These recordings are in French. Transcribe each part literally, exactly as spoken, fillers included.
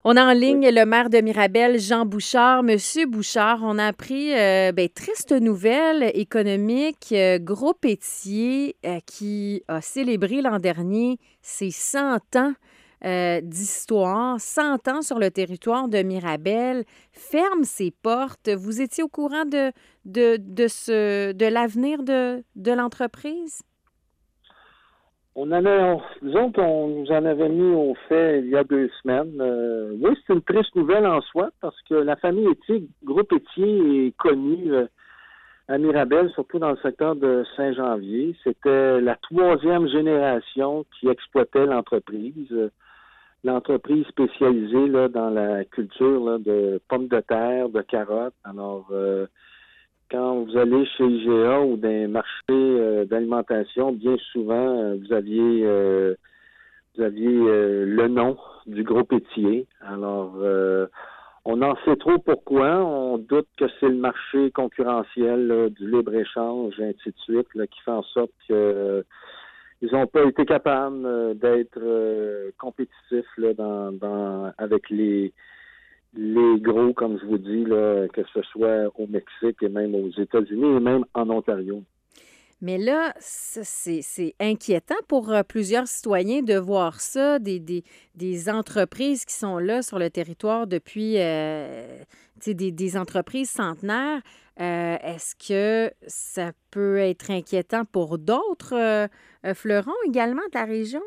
On a en Oui. ligne le maire de Mirabel, Jean Bouchard. Monsieur Bouchard, on a appris euh, ben, triste nouvelle économique. Euh, Groupe Étier euh, qui a célébré l'an dernier ses cent ans euh, d'histoire, cent ans sur le territoire de Mirabel, ferme ses portes. Vous étiez au courant de, de, de, ce, de l'avenir de, de l'entreprise? On en a, on- nous autres, on nous en avait mis au fait il y a deux semaines. Euh, oui, c'est une triste nouvelle en soi parce que la famille Étier, Groupe Étier, est connue euh, à Mirabel, surtout dans le secteur de Saint-Janvier. C'était la troisième génération qui exploitait l'entreprise. Euh, L'entreprise spécialisée là, dans la culture là, de pommes de terre, de carottes. Alors, euh, quand vous allez chez I G A ou dans les marchés euh, d'alimentation, bien souvent, euh, vous aviez euh, vous aviez euh, le nom du groupe Étier. Alors, euh, on en sait trop pourquoi. On doute que c'est le marché concurrentiel là, du libre-échange, et ainsi de suite, là, qui fait en sorte que euh, ils n'ont pas été capables euh, d'être euh, compétitifs là, dans, dans avec les les gros, comme je vous dis, là, que ce soit au Mexique et même aux États-Unis et même en Ontario. Mais là, ça, c'est c'est inquiétant pour euh, plusieurs citoyens de voir ça, des, des, des entreprises qui sont là sur le territoire depuis, euh, tu sais, des, des entreprises centenaires. Euh, est-ce que ça peut être inquiétant pour d'autres euh, euh, fleurons également de la région?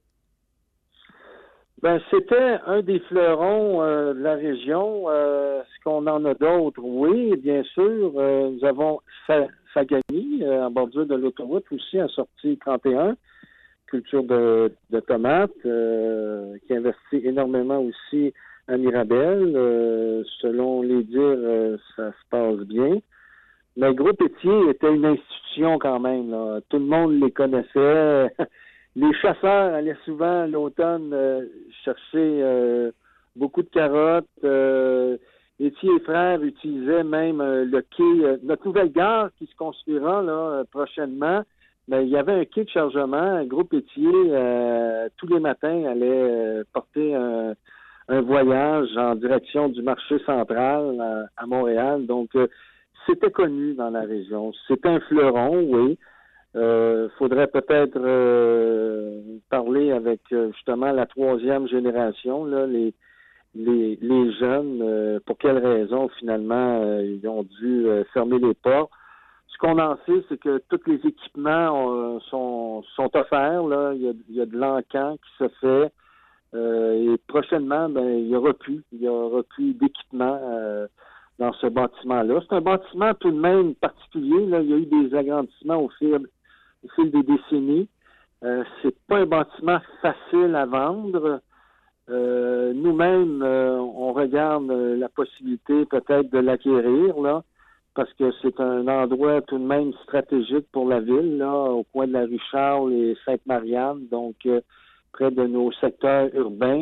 Ben, c'était un des fleurons euh, de la région. Euh, Est-ce qu'on en a d'autres? Oui, bien sûr. Euh, nous avons Fa- Fagani, euh, en bordure de l'autoroute, aussi en sortie trente et un, culture de, de tomates, euh, qui investit énormément aussi à Mirabel. Euh, selon les dires, euh, ça se passe bien. Mais le groupe Étier était une institution quand même, là. Tout le monde les connaissait. Les chasseurs allaient souvent l'automne euh, chercher euh, beaucoup de carottes. Euh, Étier et frères utilisaient même euh, le quai, euh, notre nouvelle gare qui se construira là, euh, prochainement. Mais il y avait un quai de chargement. Un groupe Étier, euh, tous les matins, allait euh, porter un, un voyage en direction du marché central à, à Montréal. Donc, euh, c'était connu dans la région. C'est un fleuron, oui. Euh, faudrait peut-être euh, parler avec euh, justement la troisième génération, là, les, les, les jeunes, euh, pour quelles raisons finalement euh, ils ont dû euh, fermer les portes. Ce qu'on en sait, c'est que tous les équipements euh, sont, sont offerts. Là. Il y a, il y a de l'encan qui se fait. Euh, et prochainement, ben, il y aura plus. Il y aura plus d'équipement euh, dans ce bâtiment-là. C'est un bâtiment tout de même particulier. Là. Il y a eu des agrandissements au fil, au fil des décennies. Euh, c'est pas un bâtiment facile à vendre. Euh, nous-mêmes, euh, on regarde euh, la possibilité peut-être de l'acquérir, là, parce que c'est un endroit tout de même stratégique pour la ville, là, au coin de la rue Charles et Sainte-Marianne, donc euh, près de nos secteurs urbains.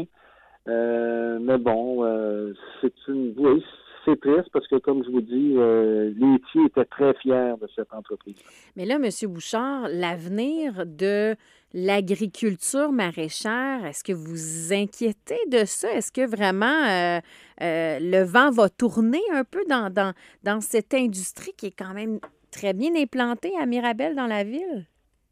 Euh, mais bon, euh, c'est une, oui, c'est triste parce que, comme je vous dis, euh, Laitier était très fier de cette entreprise. Mais là, M. Bouchard, l'avenir de l'agriculture maraîchère, est-ce que vous vous inquiétez de ça? Est-ce que vraiment euh, euh, le vent va tourner un peu dans, dans, dans cette industrie qui est quand même très bien implantée à Mirabel dans la ville?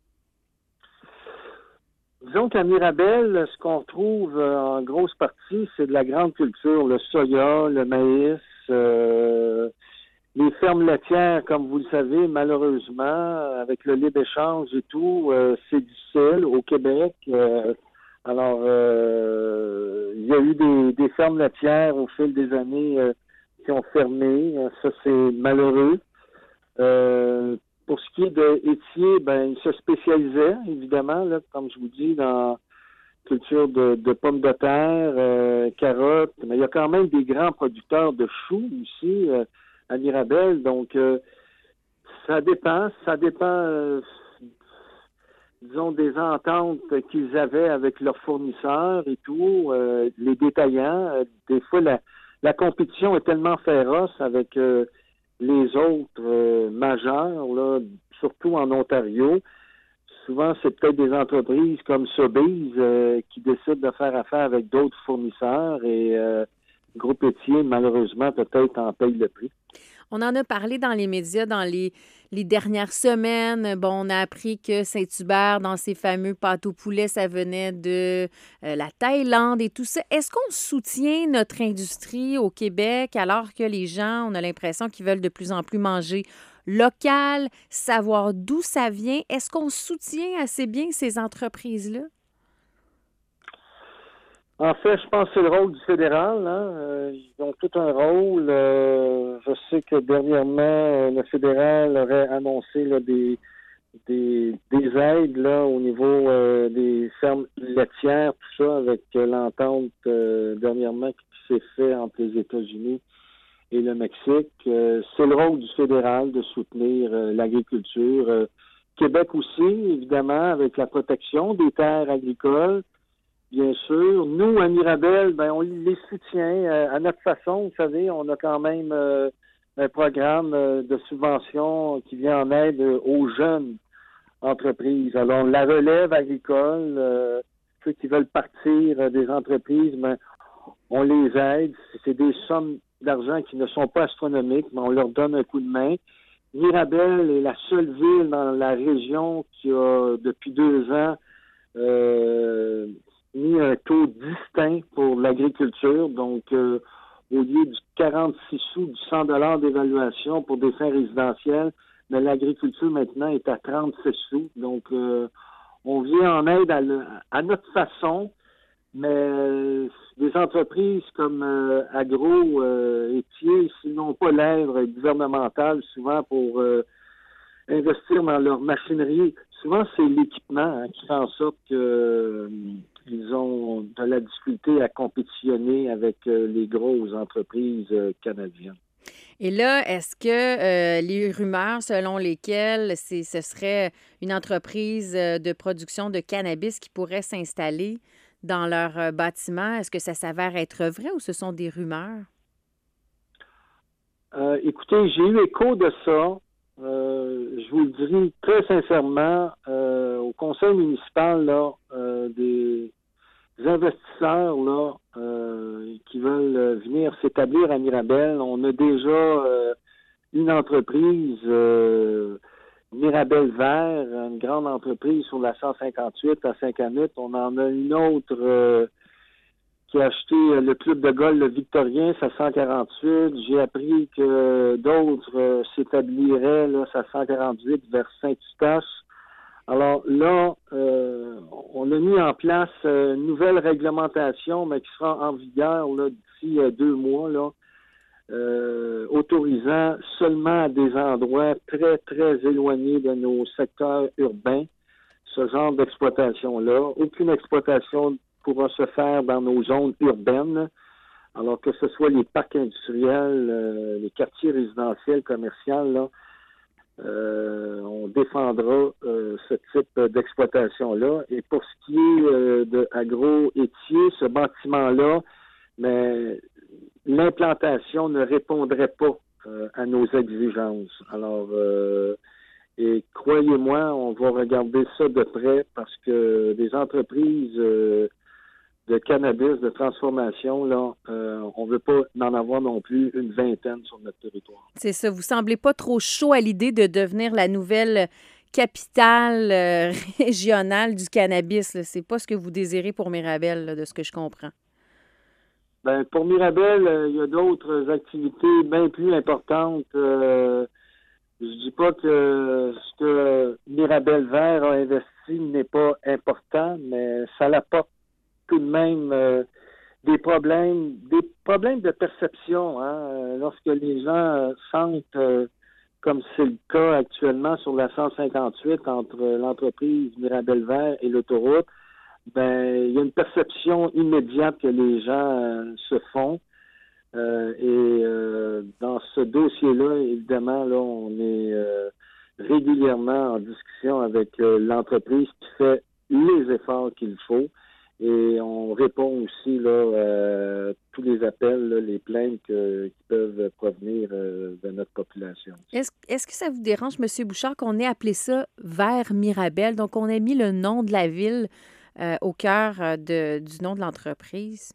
Disons qu'à Mirabel, ce qu'on retrouve euh, en grosse partie, c'est de la grande culture, le soya, le maïs, euh, les fermes laitières, comme vous le savez, malheureusement, avec le libre-échange et tout, euh, c'est difficile au Québec. Euh, alors, euh, il y a eu des, des fermes laitières au fil des années euh, qui ont fermé. Ça, c'est malheureux. Euh, pour ce qui est de Étier, ben, il se spécialisait, évidemment, là, comme je vous dis, dans culture de, de pommes de terre, euh, carottes, mais il y a quand même des grands producteurs de choux aussi euh, à Mirabel, donc euh, ça dépend, ça dépend, euh, disons, des ententes qu'ils avaient avec leurs fournisseurs et tout, euh, les détaillants. Euh, des fois, la, la compétition est tellement féroce avec euh, les autres euh, majeurs, là, surtout en Ontario. souvent, c'est peut-être des entreprises comme Sobeys euh, qui décident de faire affaire avec d'autres fournisseurs et euh, Groupe Étier, malheureusement, peut-être en paye le prix. On en a parlé dans les médias dans les, les dernières semaines. Bon, on a appris que Saint-Hubert, dans ses fameux pâtes au poulet, ça venait de euh, la Thaïlande et tout ça. Est-ce qu'on soutient notre industrie au Québec alors que les gens, on a l'impression qu'ils veulent de plus en plus manger local, savoir d'où ça vient? Est-ce qu'on soutient assez bien ces entreprises-là? En fait, je pense que c'est le rôle du fédéral. Hein? Euh, ils ont tout un rôle. Euh, je sais que dernièrement, euh, le fédéral aurait annoncé là, des, des, des aides là, au niveau euh, des fermes laitières, tout ça, avec euh, l'entente euh, dernièrement qui s'est fait entre les États-Unis et le Mexique. Euh, c'est le rôle du fédéral de soutenir euh, l'agriculture. Euh, Québec aussi, évidemment, avec la protection des terres agricoles. Bien sûr. Nous, à Mirabel, ben, on les soutient euh, à notre façon. Vous savez, on a quand même euh, un programme euh, de subvention qui vient en aide euh, aux jeunes entreprises. Alors, la relève agricole, euh, ceux qui veulent partir euh, des entreprises, ben, on les aide. C'est des sommes d'argent qui ne sont pas astronomiques, mais on leur donne un coup de main. Mirabel est la seule ville dans la région qui a, depuis deux ans, euh, mis un taux distinct pour l'agriculture. Donc, euh, au lieu du quarante-six sous, du cent dollars d'évaluation pour des fins résidentielles, mais l'agriculture maintenant est à trente-six sous. Donc, euh, on vient en aide à, le, à notre façon, mais euh, des entreprises comme euh, Agro, euh, Étier, s'ils n'ont pas l'œuvre gouvernementale souvent pour euh, investir dans leur machinerie, souvent c'est l'équipement hein, qui fait en sorte que euh, ils ont de la difficulté à compétitionner avec euh, les grosses entreprises euh, canadiennes. Et là, est-ce que euh, les rumeurs selon lesquelles c'est, ce serait une entreprise euh, de production de cannabis qui pourrait s'installer dans leur euh, bâtiment, est-ce que ça s'avère être vrai ou ce sont des rumeurs? Euh, écoutez, j'ai eu écho de ça. Euh, je vous le dis très sincèrement, euh, au conseil municipal, là, euh, des investisseurs là, euh, qui veulent venir s'établir à Mirabel, on a déjà euh, une entreprise, euh, Mirabel Vert, une grande entreprise sur la cent cinquante-huit à Saint-Canute. On en a une autre euh, qui a acheté le club de golf le Victorien, c'est à cent quarante-huit. J'ai appris que d'autres euh, s'établiraient là, c'est à cent quarante-huit vers Saint-Eustache. Alors là, euh, on a mis en place euh, une nouvelle réglementation, mais qui sera en vigueur là, d'ici euh, deux mois, là, euh, autorisant seulement à des endroits très, très éloignés de nos secteurs urbains ce genre d'exploitation-là. Aucune exploitation pourra se faire dans nos zones urbaines, alors que ce soit les parcs industriels, euh, les quartiers résidentiels, commerciaux, là, euh, on défendra euh, ce type d'exploitation-là. Et pour ce qui est euh, de Agro-Étier, ce bâtiment-là, mais l'implantation ne répondrait pas euh, à nos exigences. Alors, euh, et croyez-moi, on va regarder ça de près parce que des entreprises euh, de cannabis, de transformation, là, euh, on ne veut pas en avoir non plus une vingtaine sur notre territoire. C'est ça. Vous semblez pas trop chaud à l'idée de devenir la nouvelle capitale euh, régionale du cannabis. Là. C'est pas ce que vous désirez pour Mirabel, là, de ce que je comprends. Ben, pour Mirabel, euh, il y a d'autres activités bien plus importantes. Euh, je dis pas que ce que Mirabel Vert a investi n'est pas important, mais ça l'apporte tout de même euh, des problèmes, des problèmes de perception. Hein, lorsque les gens euh, sentent, euh, comme c'est le cas actuellement sur la cent cinquante-huit entre l'entreprise Mirabel Vert et l'autoroute, ben il y a une perception immédiate que les gens euh, se font. Euh, et euh, dans ce dossier-là, évidemment, là, on est euh, régulièrement en discussion avec euh, l'entreprise qui fait les efforts qu'il faut. Et on répond aussi là, euh, tous les appels, là, les plaintes que- qui peuvent provenir euh, de notre population. Est-ce, est-ce que ça vous dérange, M. Bouchard, qu'on ait appelé ça Vers Mirabel? Donc, on a mis le nom de la ville euh, au cœur euh, de, du nom de l'entreprise.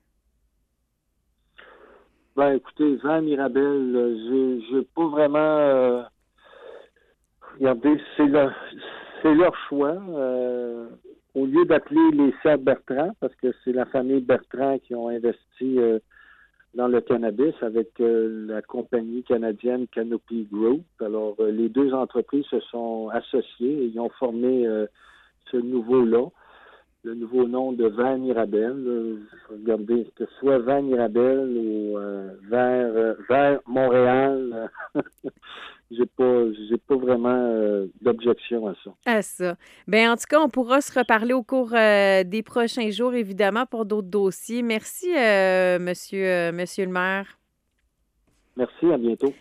Ben, écoutez, Van Mirabel, euh, j'ai j'ai pas vraiment... euh, regardez, c'est leur, c'est leur choix. Euh, au lieu d'appeler les Sœurs Bertrand, parce que c'est la famille Bertrand qui ont investi euh, dans le cannabis avec euh, la compagnie canadienne Canopy Group. Alors, euh, les deux entreprises se sont associées et ils ont formé euh, ce nouveau-là, le nouveau nom de Van Mirabel. Euh, regardez, que ce soit Van Mirabel ou euh, vers, euh, vers Montréal, euh, j'ai pas j'ai pas vraiment euh, d'objection à ça. À ça. Bien, en tout cas, on pourra se reparler au cours euh, des prochains jours, évidemment, pour d'autres dossiers. Merci, euh, monsieur, euh, monsieur le maire. Merci, à bientôt.